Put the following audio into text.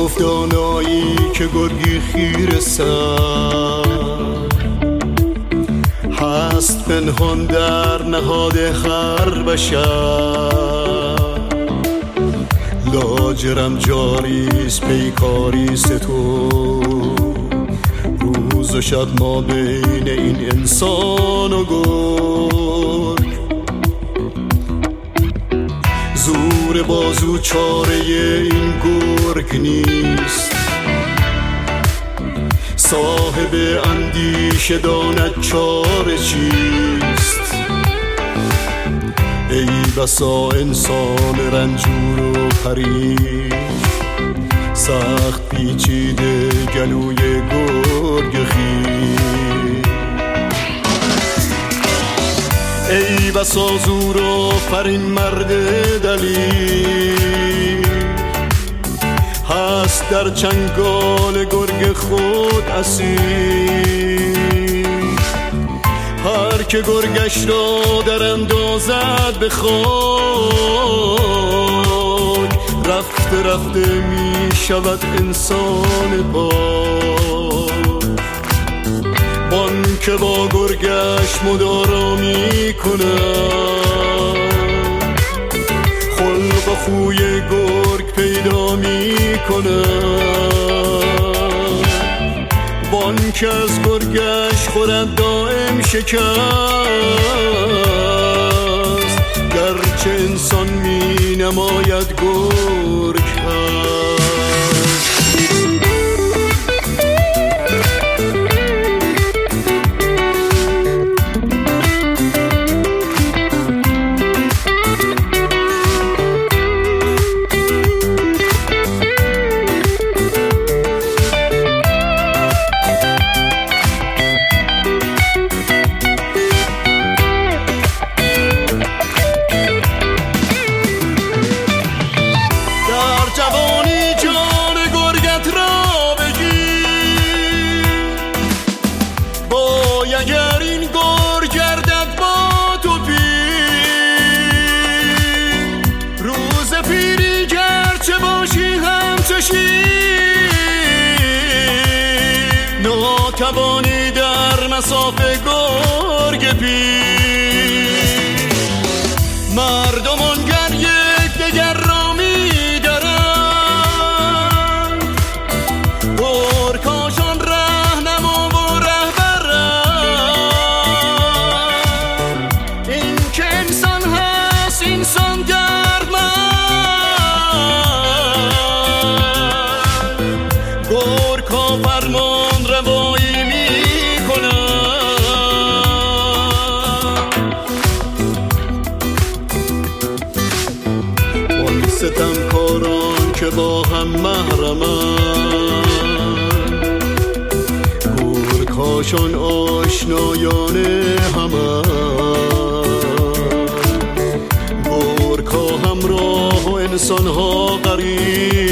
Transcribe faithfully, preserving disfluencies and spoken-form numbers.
گفت دانایی که گرگی خیره سر هست پنهان در نهاد هر بشر. لاجرم جاریست پیکاریست تو، روز و شب ما بین این انسان و گرگ. زور بازو چاره این گرگ نیست، صاحب اندیشه داند چاره چیست. ای بسا انسان رنجور و پریش، سخت پیچیده گلوی گرگ خویش. ای بسا زور و فرین مرد دلیر، هست در چنگال گرگ خود اسیر. هر که گرگش را در اندازد به خاک، رفته رفته می شود انسان پاک. بان که با گرگش مدارا می کند، خلق و خوی گرگ پیدا می کند. بان که از گرگش خورد دائم شکست، گرچه انسان می نماید گرگ هست. اگر این گرگ گردد با تو پیر، روز پیری گرچه باشی همچو شیر، ناتوانی در مسافه گرگ پیر. مردمان گر یک دگر را می دارند، گرگ‌هاشان رهنما و رهبرند. این که انسان هست انسان دردمند، گرگ‌ها فرمان روایی می کنند. وان ستمکاران که با هم محرمند، گرگ‌هاشان آشنایان همند. گرگ‌ها همراه و انسان‌ها غریب،